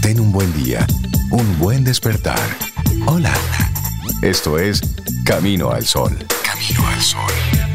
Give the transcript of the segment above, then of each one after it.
Ten un buen día, un buen despertar. Hola. Esto es Camino al Sol. Camino al Sol.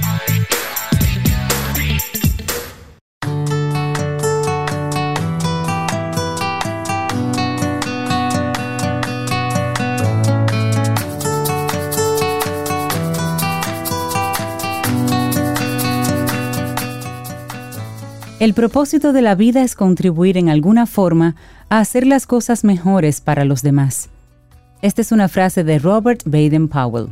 El propósito de la vida es contribuir en alguna forma a hacer las cosas mejores para los demás. Esta es una frase de Robert Baden-Powell.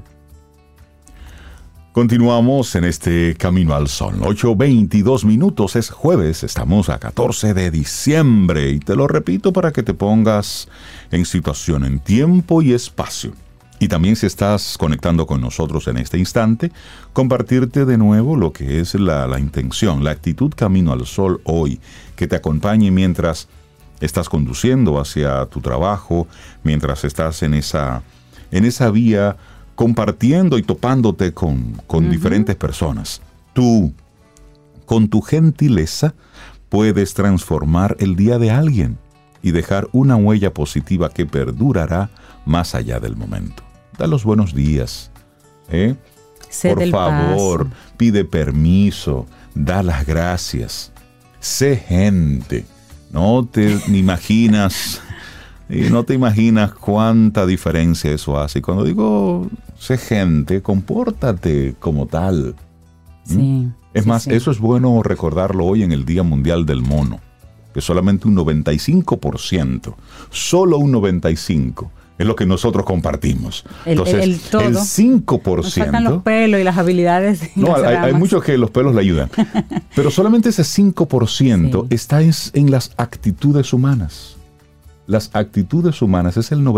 Continuamos en este Camino al Sol. 8:22 minutos, es jueves, estamos a 14 de diciembre y te lo repito para que te pongas en situación, en tiempo y espacio. Y también si estás conectando con nosotros en este instante, compartirte de nuevo lo que es la intención, la actitud Camino al Sol hoy, que te acompañe mientras estás conduciendo hacia tu trabajo, mientras estás en esa vía compartiendo y topándote con diferentes personas. Tú, con tu gentileza, puedes transformar el día de alguien y dejar una huella positiva que perdurará más allá del momento. Da los buenos días, por favor, pide permiso, da las gracias, sé gente. No te imaginas cuánta diferencia eso hace. Y cuando digo sé gente, compórtate como tal. Sí. Es más, eso es bueno recordarlo hoy en el Día Mundial del Mono, que solamente un 95%, solo un 95%, es lo que nosotros compartimos. Entonces, el 5%... Nos faltan los pelos y las habilidades. No, hay muchos que los pelos le ayudan. Pero solamente ese 5% está en las actitudes humanas. Las actitudes humanas es el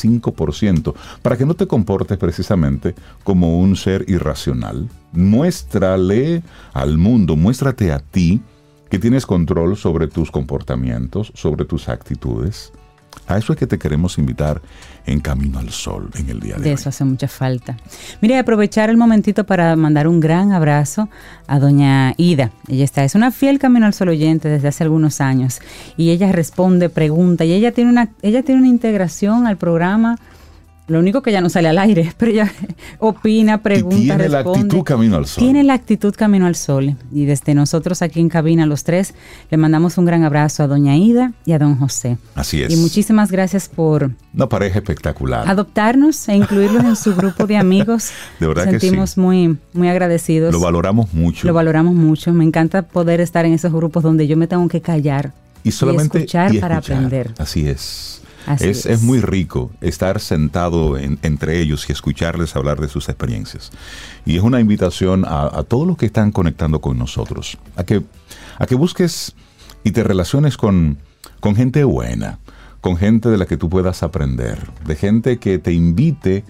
95%. Para que no te comportes precisamente como un ser irracional, muéstrale al mundo, muéstrate a ti que tienes control sobre tus comportamientos, sobre tus actitudes. A eso es que te queremos invitar en Camino al Sol en el día de hoy. De eso hace mucha falta. Mire, aprovechar el momentito para mandar un gran abrazo a doña Ida. Ella es una fiel Camino al Sol oyente desde hace algunos años y ella responde, pregunta y ella tiene una integración al programa. Lo único que ya no sale al aire, pero ella opina, pregunta, y tiene responde. La actitud Camino al Sol. Tiene la actitud Camino al Sol. Y desde nosotros aquí en cabina, los tres, le mandamos un gran abrazo a doña Ida y a don José. Así es. Y muchísimas gracias por... Una pareja espectacular. Adoptarnos e incluirlos en su grupo de amigos. De verdad que sí. Sentimos muy, muy agradecidos. Lo valoramos mucho. Lo valoramos mucho. Me encanta poder estar en esos grupos donde yo me tengo que callar y escuchar para aprender. Así es. Es muy rico estar sentado entre ellos y escucharles hablar de sus experiencias. Y es una invitación a todos los que están conectando con nosotros, a que busques y te relaciones con gente buena, con gente de la que tú puedas aprender, de gente que te invite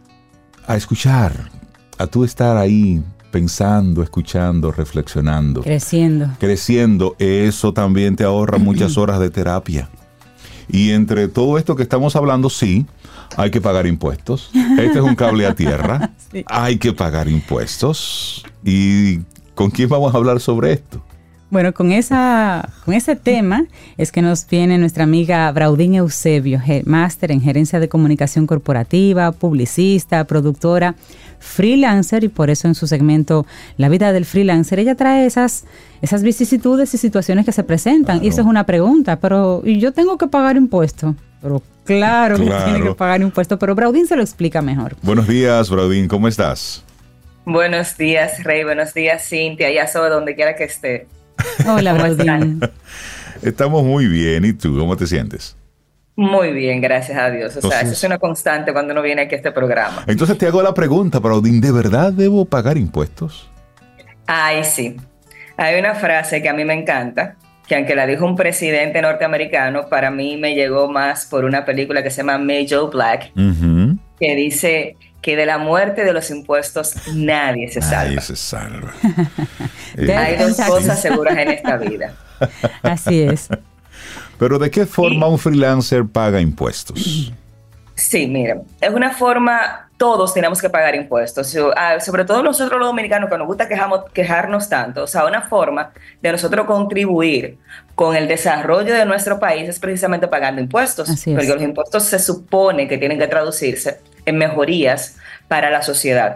a escuchar, a tú estar ahí pensando, escuchando, reflexionando. Creciendo. Eso también te ahorra muchas horas de terapia. Y entre todo esto que estamos hablando, sí, hay que pagar impuestos. Este es un cable a tierra. Sí. Hay que pagar impuestos. ¿Y con quién vamos a hablar sobre esto? Bueno, con ese tema es que nos viene nuestra amiga Braudín Eusebio, máster en gerencia de comunicación corporativa, publicista, productora, freelancer, y por eso en su segmento La vida del freelancer ella trae esas vicisitudes y situaciones que se presentan. Claro. Y eso es una pregunta, ¿y yo tengo que pagar impuestos? Pero claro que tiene que pagar impuestos, pero Braudín se lo explica mejor. Buenos días, Braudín, ¿cómo estás? Buenos días, Rey, buenos días, Cintia, ya soy donde quiera que esté. Hola, Braudín. Estamos muy bien, ¿y tú? ¿Cómo te sientes? Muy bien, gracias a Dios. Eso es una constante cuando uno viene aquí a este programa. Entonces te hago la pregunta, Braudín, ¿de verdad debo pagar impuestos? Ay, sí. Hay una frase que a mí me encanta, que aunque la dijo un presidente norteamericano, para mí me llegó más por una película que se llama May Joe Black, que dice que de la muerte de los impuestos nadie se salva. Nadie se salva. Hay dos cosas seguras en esta vida. Así es. Pero ¿de qué forma un freelancer paga impuestos? Sí, mira, es una forma todos tenemos que pagar impuestos, sobre todo nosotros los dominicanos que nos gusta quejarnos tanto. O sea, una forma de nosotros contribuir con el desarrollo de nuestro país es precisamente pagando impuestos, porque los impuestos se supone que tienen que traducirse en mejorías para la sociedad.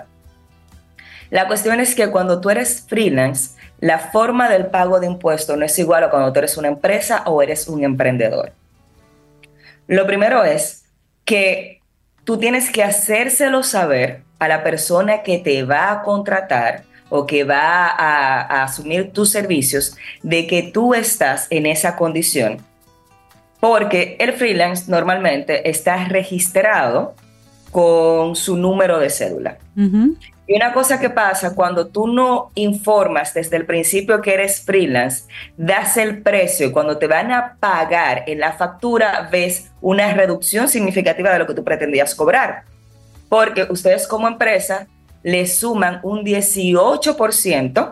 La cuestión es que cuando tú eres freelance, la forma del pago de impuestos no es igual a cuando tú eres una empresa o eres un emprendedor. Lo primero es que tú tienes que hacérselo saber a la persona que te va a contratar o que va a asumir tus servicios de que tú estás en esa condición. Porque el freelance normalmente está registrado con su número de cédula. Uh-huh. Y una cosa que pasa cuando tú no informas desde el principio que eres freelance, das el precio y cuando te van a pagar en la factura ves una reducción significativa de lo que tú pretendías cobrar. Porque ustedes como empresa le suman un 18%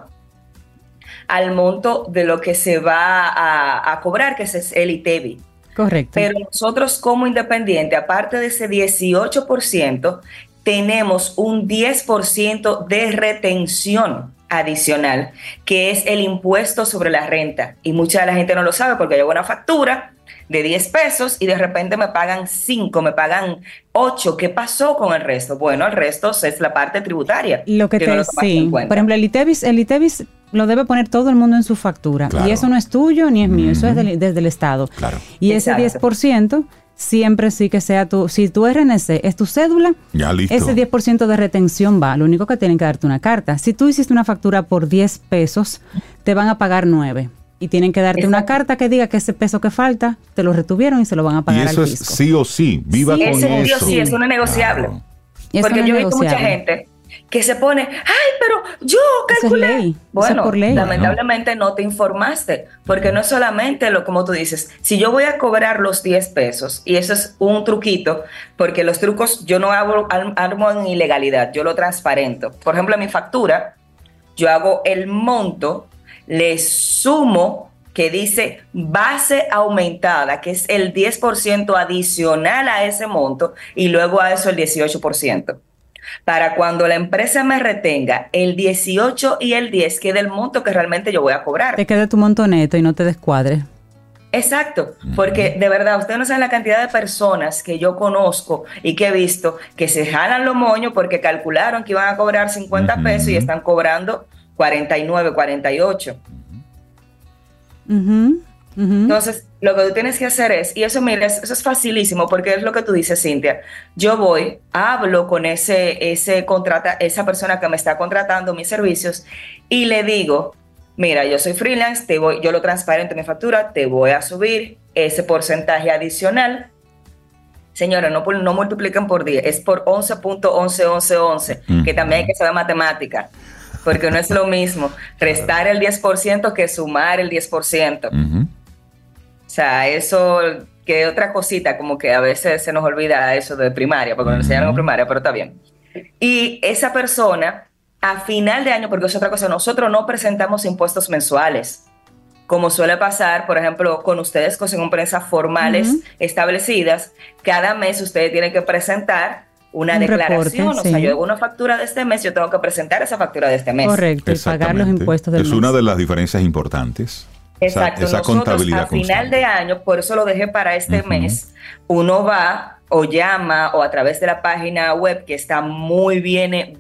al monto de lo que se va a cobrar, que es el ITEVI. Correcto. Pero nosotros como independiente, aparte de ese 18%, tenemos un 10% de retención adicional, que es el impuesto sobre la renta. Y mucha de la gente no lo sabe porque llevo una factura de 10 pesos y de repente me pagan 5, me pagan 8. ¿Qué pasó con el resto? Bueno, el resto es la parte tributaria. Lo que te sí. Por ejemplo, el ITEVIS lo debe poner todo el mundo en su factura. Claro. Y eso no es tuyo ni es mío, eso es desde el Estado. Claro. Y ese 10%... siempre sí que sea si tu RNC es tu cédula, ya, listo. Ese 10% de retención va. Lo único que tienen que darte una carta. Si tú hiciste una factura por 10 pesos, te van a pagar 9. Y tienen que darte una carta que diga que ese peso que falta, te lo retuvieron y se lo van a pagar al fisco. Y eso es sí o sí. Viva con eso. Sí o sí, es un negociable. Claro. Porque yo he visto mucha gente que se pone, ay, pero yo calculé. Eso es ley. Bueno, eso es por ley. Lamentablemente no te informaste, porque no es solamente como tú dices, si yo voy a cobrar los 10 pesos, y eso es un truquito, porque los trucos yo no armo en ilegalidad, yo lo transparento. Por ejemplo, en mi factura, yo hago el monto, le sumo que dice base aumentada, que es el 10% adicional a ese monto, y luego a eso el 18%. Para cuando la empresa me retenga el 18 y el 10, que es el monto que realmente yo voy a cobrar. Te quede tu monto neto y no te descuadres. Exacto, porque de verdad, ustedes no saben la cantidad de personas que yo conozco y que he visto que se jalan los moños porque calcularon que iban a cobrar 50 pesos y están cobrando 49, 48. Entonces, lo que tú tienes que hacer es, y eso, mira, eso es facilísimo, porque es lo que tú dices, Cintia. Yo voy, hablo con esa persona que me está contratando mis servicios y le digo, mira, yo soy freelance, yo lo transparento en mi factura, te voy a subir ese porcentaje adicional. Señora, no multipliquen por 10, es por 11.111111, que también hay que saber matemática, porque no es lo mismo restar el 10% que sumar el 10%. O sea, eso, que otra cosita, como que a veces se nos olvida eso de primaria, porque nos enseñaron en primaria, pero está bien. Y esa persona, a final de año, porque es otra cosa, nosotros no presentamos impuestos mensuales, como suele pasar, por ejemplo, con ustedes, con empresas formales establecidas. Cada mes ustedes tienen que presentar una declaración, reporte, o sea, yo hago una factura de este mes, yo tengo que presentar esa factura de este mes. Correcto, y pagar los impuestos del mes. Es una de las diferencias importantes. Exacto, esa nosotros contabilidad a final de año, por eso lo dejé para este mes, uno va o llama o a través de la página web, que está muy bien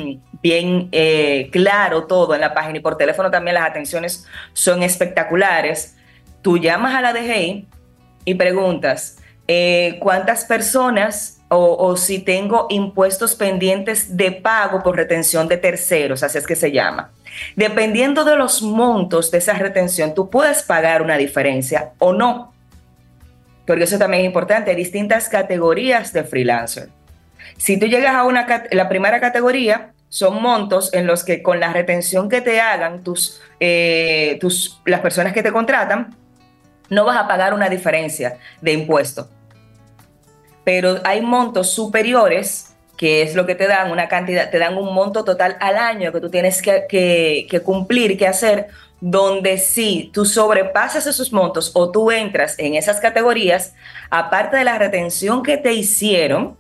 claro todo en la página, y por teléfono también las atenciones son espectaculares. Tú llamas a la DGI y preguntas cuántas personas o si tengo impuestos pendientes de pago por retención de terceros, así es que se llama. Dependiendo de los montos de esa retención, tú puedes pagar una diferencia o no, porque eso también es importante. Hay distintas categorías de freelancer. Si tú llegas a la primera categoría, son montos en los que con la retención que te hagan las personas que te contratan, no vas a pagar una diferencia de impuesto. Pero hay montos superiores, que es lo que te dan una cantidad, te dan un monto total al año que tú tienes que cumplir, que hacer, donde si tú sobrepasas esos montos o tú entras en esas categorías, aparte de la retención que te hicieron,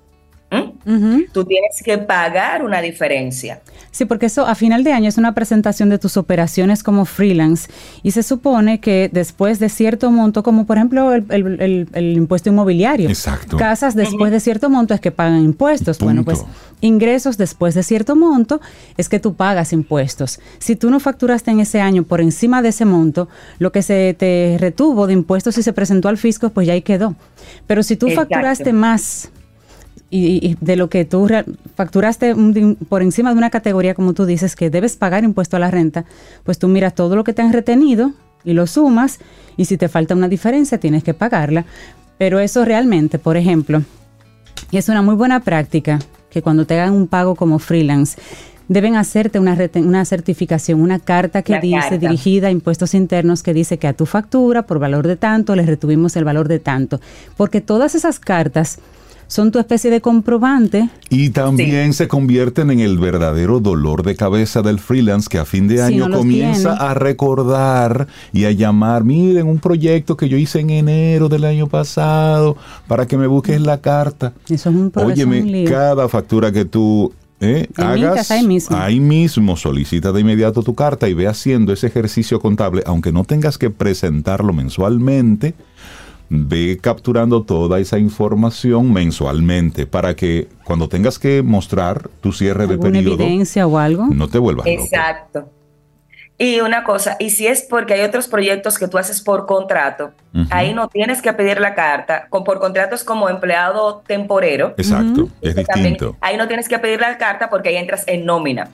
Tú tienes que pagar una diferencia. Sí, porque eso a final de año es una presentación de tus operaciones como freelance y se supone que después de cierto monto, como por ejemplo el impuesto inmobiliario. Exacto. Casas después de cierto monto es que pagan impuestos. Punto. Bueno, pues ingresos después de cierto monto es que tú pagas impuestos. Si tú no facturaste en ese año por encima de ese monto, lo que se te retuvo de impuestos y se presentó al fisco, pues ya ahí quedó. Pero si tú facturaste más y de lo que tú facturaste por encima de una categoría, como tú dices, que debes pagar impuesto a la renta, pues tú miras todo lo que te han retenido y lo sumas, y si te falta una diferencia tienes que pagarla. Pero eso realmente, por ejemplo, y es una muy buena práctica que cuando te hagan un pago como freelance, deben hacerte una certificación, una carta que dice, dirigida a impuestos internos, que dice que a tu factura, por valor de tanto, les retuvimos el valor de tanto. Porque todas esas cartas son tu especie de comprobante. Y también se convierten en el verdadero dolor de cabeza del freelance, que a fin de año comienza a recordar y a llamar, miren, un proyecto que yo hice en enero del año pasado, para que me busques la carta. Eso es un problema. Óyeme, cada factura que tú hagas, ahí mismo solicita de inmediato tu carta y ve haciendo ese ejercicio contable, aunque no tengas que presentarlo mensualmente. Ve capturando toda esa información mensualmente para que cuando tengas que mostrar tu cierre de periodo, evidencia o algo, no te vuelvas loco. Exacto. Y una cosa, y si es porque hay otros proyectos que tú haces por contrato, ahí no tienes que pedir la carta. Por contratos como empleado temporero. Exacto, es distinto. Ahí no tienes que pedir la carta porque ahí entras en nómina.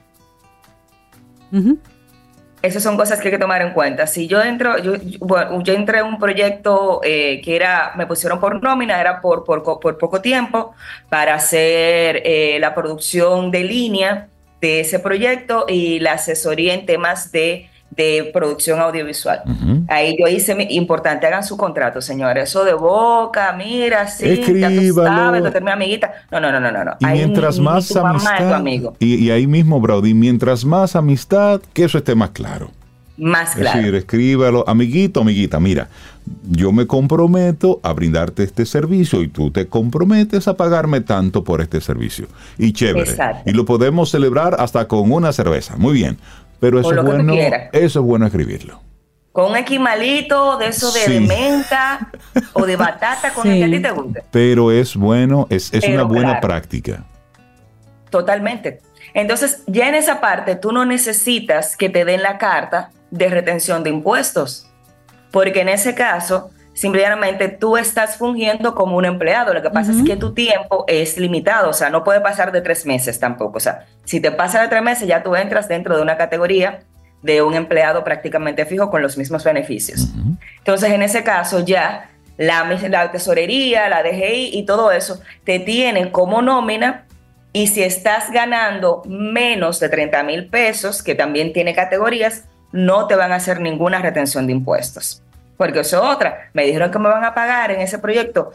Esas son cosas que hay que tomar en cuenta. Si yo entro, yo entré en un proyecto que me pusieron por nómina, era por poco tiempo, para hacer la producción de línea de ese proyecto y la asesoría en temas de producción audiovisual. Ahí yo hice, importante, hagan su contrato, señores. Eso de boca, mira, sí, escríbalo. Ya tú sabes, tú eres mi amiguita. No. Y ahí mientras más tu amistad, mamá es tu amigo. Y ahí mismo, Brody, mientras más amistad, que eso esté más claro. Más claro. Es decir, escríbalo, amiguito, amiguita, mira, yo me comprometo a brindarte este servicio y tú te comprometes a pagarme tanto por este servicio. Y chévere. Exacto. Y lo podemos celebrar hasta con una cerveza. Muy bien. Pero eso es bueno escribirlo. Con un esquimalito de eso de menta o de batata con el que a ti te guste. Pero es bueno, es una buena práctica. Totalmente. Entonces, ya en esa parte, tú no necesitas que te den la carta de retención de impuestos, porque en ese caso, simplemente tú estás fungiendo como un empleado. Lo que pasa es que tu tiempo es limitado, o sea, no puede pasar de 3 meses tampoco. O sea, si te pasa de 3 meses, ya tú entras dentro de una categoría de un empleado prácticamente fijo con los mismos beneficios. Entonces, en ese caso, ya la tesorería, la DGI y todo eso te tienen como nómina. Y si estás ganando menos de 30,000 pesos, que también tiene categorías, no te van a hacer ninguna retención de impuestos. Porque eso es otra. Me dijeron que me van a pagar en ese proyecto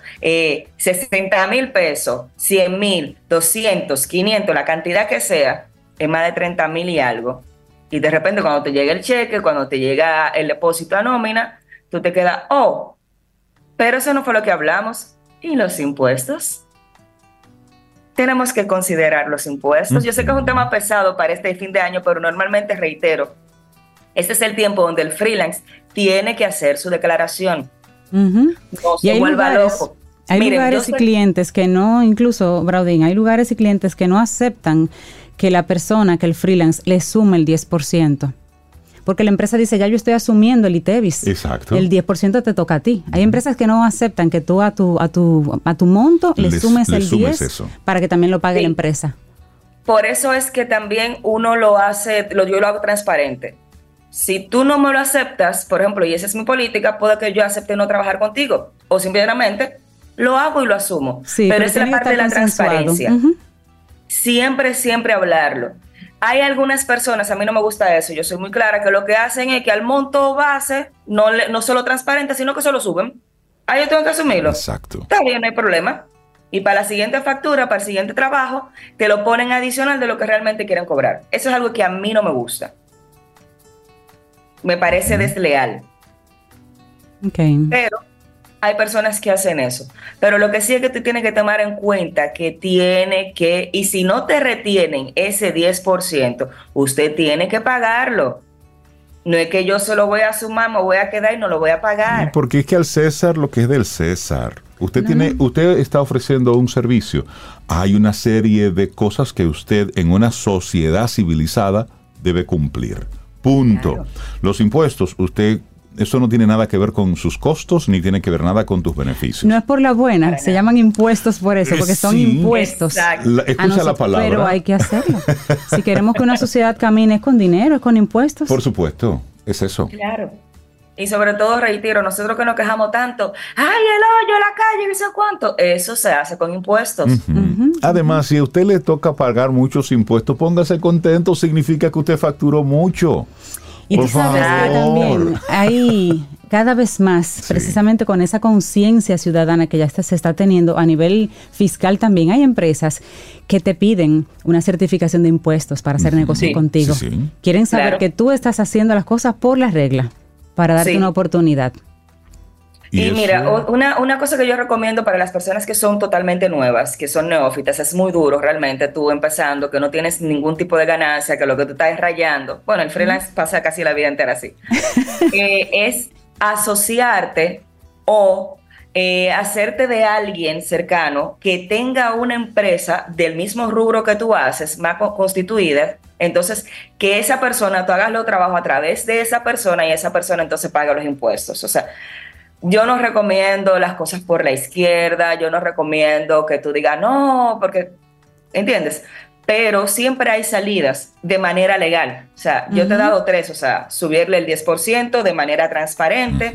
60,000 pesos, 100,000, 200, 500, la cantidad que sea, es más de 30,000 y algo. Y de repente cuando te llega el cheque, cuando te llega el depósito a nómina, tú te quedas, pero eso no fue lo que hablamos. ¿Y los impuestos? Tenemos que considerar los impuestos. Yo sé que es un tema pesado para este fin de año, pero normalmente, reitero, este es el tiempo donde el freelance tiene que hacer su declaración. No se vuelva loco. Hay lugares y clientes que no, incluso, Braudín, hay lugares y clientes que no aceptan que la persona, que el freelance, le sume el 10%. Porque la empresa dice, ya yo estoy asumiendo el ITEVIS. Exacto. El 10% te toca a ti. Hay empresas que no aceptan que tú a tu monto le sumes el 10% para que también lo pague la empresa. Por eso es que también uno lo hace, yo lo hago transparente. Si tú no me lo aceptas, por ejemplo, y esa es mi política, puede que yo acepte no trabajar contigo. O simplemente lo hago y lo asumo. Sí, pero esa es la parte de la transparencia. Siempre hablarlo. Hay algunas personas, a mí no me gusta eso, yo soy muy clara, que lo que hacen es que al monto base no se lo transparente, sino que se lo suben. Yo tengo que asumirlo. Exacto. Está bien, no hay problema. Y para la siguiente factura, para el siguiente trabajo, te lo ponen adicional de lo que realmente quieren cobrar. Eso es algo que a mí no me gusta. Me parece desleal. Okay. Pero hay personas que hacen eso. Pero lo que sí es que tú tienes que tomar en cuenta que y si no te retienen ese 10%, usted tiene que pagarlo. No es que yo se lo voy a sumar, me voy a quedar y no lo voy a pagar. Porque es que al César lo que es del César. Usted está ofreciendo un servicio. Hay una serie de cosas que usted en una sociedad civilizada debe cumplir. Punto. Claro. Los impuestos, eso no tiene nada que ver con sus costos, ni tiene que ver nada con tus beneficios. No es por la buena, se llaman impuestos por eso, porque son impuestos. Escucha la palabra. Pero hay que hacerlo. Si queremos que una sociedad camine, es con dinero, es con impuestos. Por supuesto, es eso. Claro. Y sobre todo, reitero, nosotros que nos quejamos tanto, ¡ay, el hoyo, la calle, no sé cuánto! Eso se hace con impuestos. Además, si a usted le toca pagar muchos impuestos, póngase contento, significa que usted facturó mucho. Y tú sabes que también hay cada vez más, precisamente con esa conciencia ciudadana que ya se está teniendo a nivel fiscal también, hay empresas que te piden una certificación de impuestos para hacer negocio contigo. Quieren saber que tú estás haciendo las cosas por la regla, para darte una oportunidad. Y mira, una cosa que yo recomiendo para las personas que son totalmente nuevas, que son neófitas, es muy duro realmente tú empezando, que no tienes ningún tipo de ganancia, que lo que tú estás es rayando. Bueno, el freelance pasa casi la vida entera así. Es asociarte o hacerte de alguien cercano que tenga una empresa del mismo rubro que tú haces, más constituida. Entonces, que esa persona, tú hagas los trabajos a través de esa persona y esa persona entonces paga los impuestos. O sea, yo no recomiendo las cosas por la izquierda, yo no recomiendo que tú digas no, porque, ¿entiendes? Pero siempre hay salidas de manera legal. O sea, yo te he dado 3, o sea, subirle el 10% de manera transparente,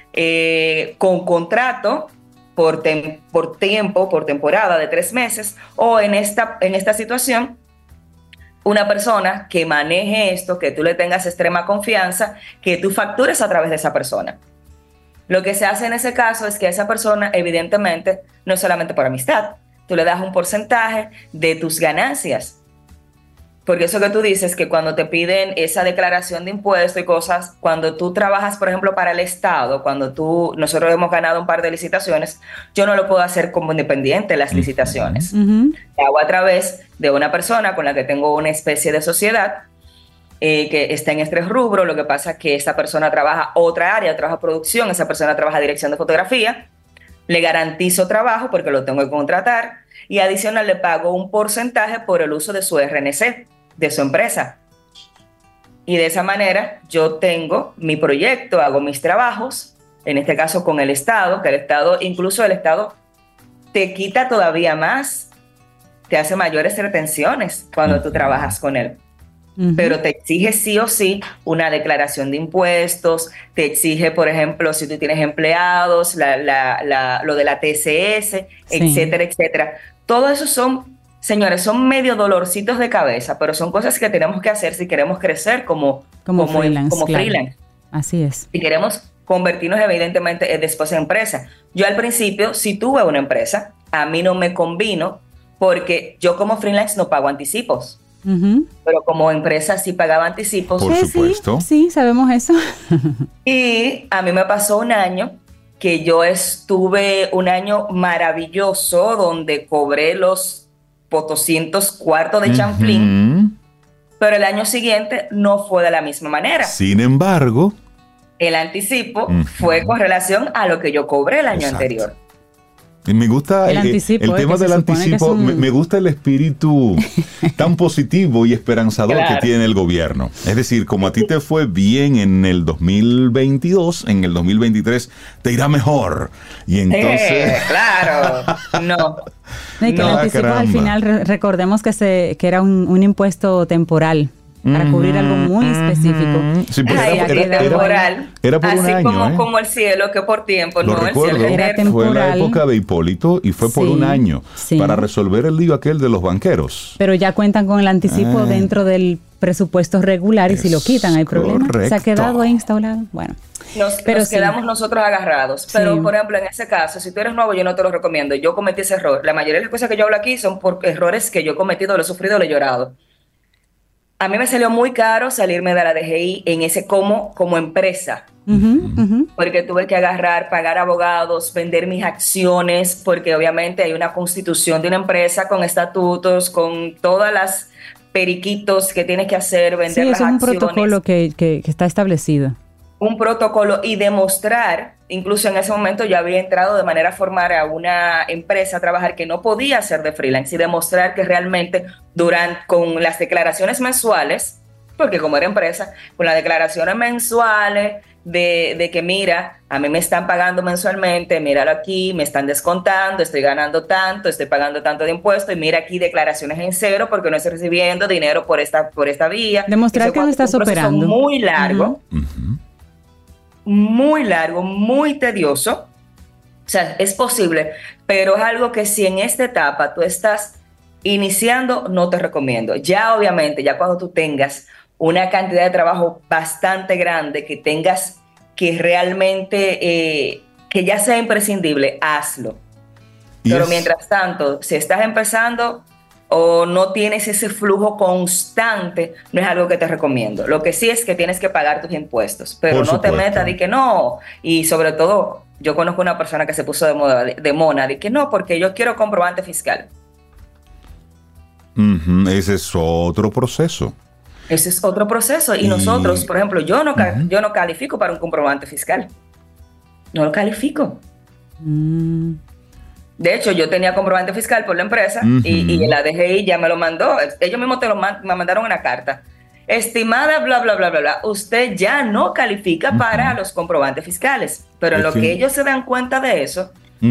con contrato por tiempo, por temporada de 3 meses, o en esta situación, una persona que maneje esto, que tú le tengas extrema confianza, que tú factures a través de esa persona. Lo que se hace en ese caso es que esa persona, evidentemente, no es solamente por amistad, tú le das un porcentaje de tus ganancias. Porque eso que tú dices, que cuando te piden esa declaración de impuestos y cosas, cuando tú trabajas, por ejemplo, para el Estado, nosotros hemos ganado un par de licitaciones, yo no lo puedo hacer como independiente las licitaciones. Lo hago a través de una persona con la que tengo una especie de sociedad, que está en este rubro. Lo que pasa es que esa persona trabaja otra área, trabaja producción, esa persona trabaja dirección de fotografía, le garantizo trabajo porque lo tengo que contratar y adicional le pago un porcentaje por el uso de su RNC, de su empresa. Y de esa manera yo tengo mi proyecto, hago mis trabajos, en este caso con el Estado, que incluso el Estado te quita todavía más, te hace mayores retenciones cuando tú trabajas con él. Pero te exige sí o sí una declaración de impuestos, te exige, por ejemplo, si tú tienes empleados, lo de la TCS, etcétera, etcétera. Todo eso señores, son medio dolorcitos de cabeza, pero son cosas que tenemos que hacer si queremos crecer como freelance. Freelance. Así es. Si queremos convertirnos evidentemente después en empresa. Yo al principio sí tuve una empresa, a mí no me convino porque yo como freelance no pago anticipos. Pero como empresa sí pagaba anticipos. Por supuesto. Sí, sabemos eso. Y a mí me pasó un año que yo estuve un año maravilloso donde cobré los 200 cuartos de chanflín, pero el año siguiente no fue de la misma manera. Sin embargo, el anticipo fue con relación a lo que yo cobré el año anterior. Y me gusta el tema del anticipo, me gusta el espíritu tan positivo y esperanzador que tiene el gobierno. Es decir, como a ti te fue bien en el 2022, en el 2023 te irá mejor. Y entonces... claro, no. Y que el anticipo al final, recordemos que era un impuesto temporal. Para cubrir algo muy específico. Sí, era temporal. Era por así un año, como el cielo, que por tiempo. Lo recuerdo, era temporal. fue la época de Hipólito y fue por un año para resolver el lío aquel de los banqueros. Pero ya cuentan con el anticipo dentro del presupuesto regular y si lo quitan hay problema. Se ha quedado ahí instalado. Bueno. Nos quedamos nosotros agarrados. Pero, por ejemplo, en ese caso, si tú eres nuevo, yo no te lo recomiendo. Yo cometí ese error. La mayoría de las cosas que yo hablo aquí son por errores que yo he cometido, lo he sufrido, lo he llorado. A mí me salió muy caro salirme de la DGI en ese como empresa. Porque tuve que pagar abogados, vender mis acciones, porque obviamente hay una constitución de una empresa con estatutos, con todas las periquitos que tienes que hacer, vender las acciones. Sí, es un protocolo que está establecido. Un protocolo y demostrar, incluso en ese momento yo había entrado de manera formal a una empresa a trabajar que no podía ser de freelance y demostrar que realmente con las declaraciones mensuales, porque como era empresa, con las declaraciones mensuales de que mira, a mí me están pagando mensualmente, míralo aquí, me están descontando, estoy ganando tanto, estoy pagando tanto de impuestos y mira aquí declaraciones en cero porque no estoy recibiendo dinero por esta vía. Demostrar que no estás operando. Muy largo. Muy largo, muy tedioso. O sea, es posible, pero es algo que si en esta etapa tú estás iniciando, no te recomiendo. Ya obviamente, ya cuando tú tengas una cantidad de trabajo bastante grande, que tengas que realmente, que ya sea imprescindible, hazlo. Pero mientras tanto, si estás empezando o no tienes ese flujo constante, no es algo que te recomiendo. Lo que sí es que tienes que pagar tus impuestos, pero no te metas de que no. Y sobre todo, yo conozco una persona que se puso de mona, de que no, porque yo quiero comprobante fiscal. Ese es otro proceso. Ese es otro proceso. Y nosotros, por ejemplo, yo no califico para un comprobante fiscal. No lo califico. De hecho, yo tenía comprobante fiscal por la empresa y la DGI ya me lo mandó. Ellos mismos me mandaron una carta. Estimada, bla, bla, bla, bla, bla. Usted ya no califica para los comprobantes fiscales. Pero en lo que ellos se dan cuenta de eso,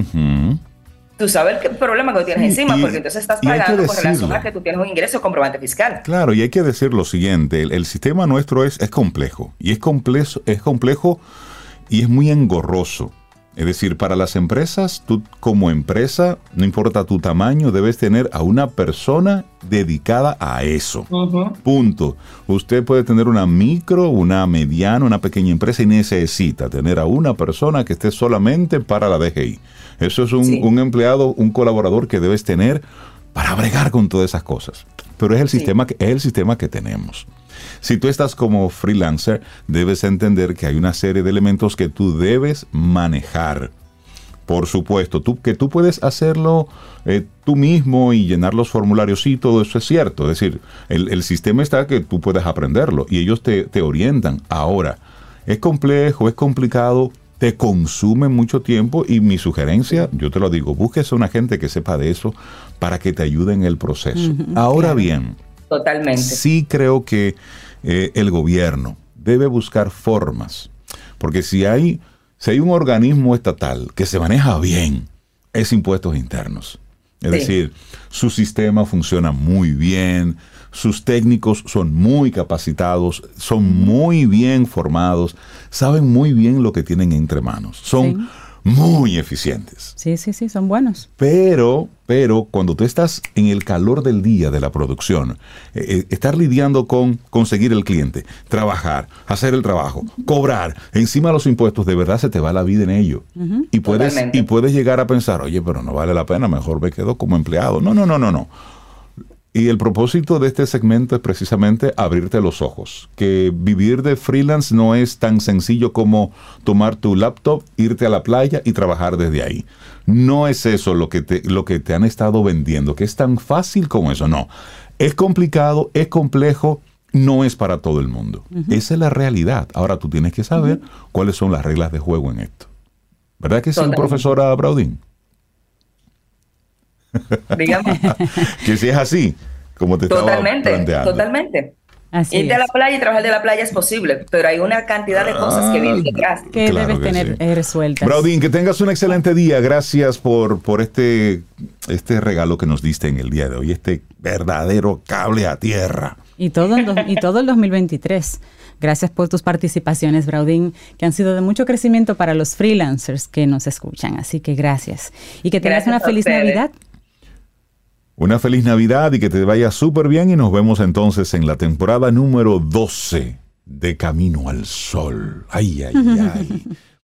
tú sabes el problema que tienes encima, porque entonces estás pagando con relación a que tú tienes un ingreso comprobante fiscal. Claro, y hay que decir lo siguiente, el sistema nuestro es complejo, y es complejo y es muy engorroso. Es decir, para las empresas, tú como empresa, no importa tu tamaño, debes tener a una persona dedicada a eso. Punto. Usted puede tener una micro, una mediana, una pequeña empresa y necesita tener a una persona que esté solamente para la DGI. Eso es un empleado, un colaborador que debes tener para bregar con todas esas cosas. Pero es el sistema que tenemos. Si tú estás como freelancer, debes entender que hay una serie de elementos que tú debes manejar. Por supuesto, que tú puedes hacerlo tú mismo y llenar los formularios, sí, todo eso es cierto. Es decir, el sistema está que tú puedes aprenderlo y ellos te orientan. Ahora, es complejo, es complicado, te consume mucho tiempo y mi sugerencia, yo te lo digo, búsquese una gente que sepa de eso para que te ayude en el proceso. Ahora bien, totalmente. Sí creo que el gobierno debe buscar formas, porque si hay un organismo estatal que se maneja bien, es impuestos internos. Es decir, su sistema funciona muy bien, sus técnicos son muy capacitados, son muy bien formados, saben muy bien lo que tienen entre manos, son muy eficientes. Sí, son buenos. Pero cuando tú estás en el calor del día de la producción, estar lidiando con conseguir el cliente, trabajar, hacer el trabajo, cobrar, encima de los impuestos, de verdad se te va la vida en ello. Y puedes llegar a pensar, oye, pero no vale la pena, mejor me quedo como empleado. No. Y el propósito de este segmento es precisamente abrirte los ojos, que vivir de freelance no es tan sencillo como tomar tu laptop, irte a la playa y trabajar desde ahí. No es eso lo que te han estado vendiendo, que es tan fácil como eso. No, es complicado, es complejo, no es para todo el mundo. Esa es la realidad. Ahora tú tienes que saber cuáles son las reglas de juego en esto. ¿Verdad que sí, profesora Braudín? Dígame. Que si es así, como te estaba planteando. Totalmente. Irte a la playa y trabajar de la playa es posible, pero hay una cantidad de cosas que vienen detrás. Que debes tener resueltas. Braudín, que tengas un excelente día. Gracias por este regalo que nos diste en el día de hoy, este verdadero cable a tierra. Y todo el 2023. Gracias por tus participaciones, Braudín, que han sido de mucho crecimiento para los freelancers que nos escuchan. Así que gracias. Y que tengas una feliz Navidad. Una feliz Navidad y que te vaya súper bien y nos vemos entonces en la temporada número 12 de Camino al Sol. Ay.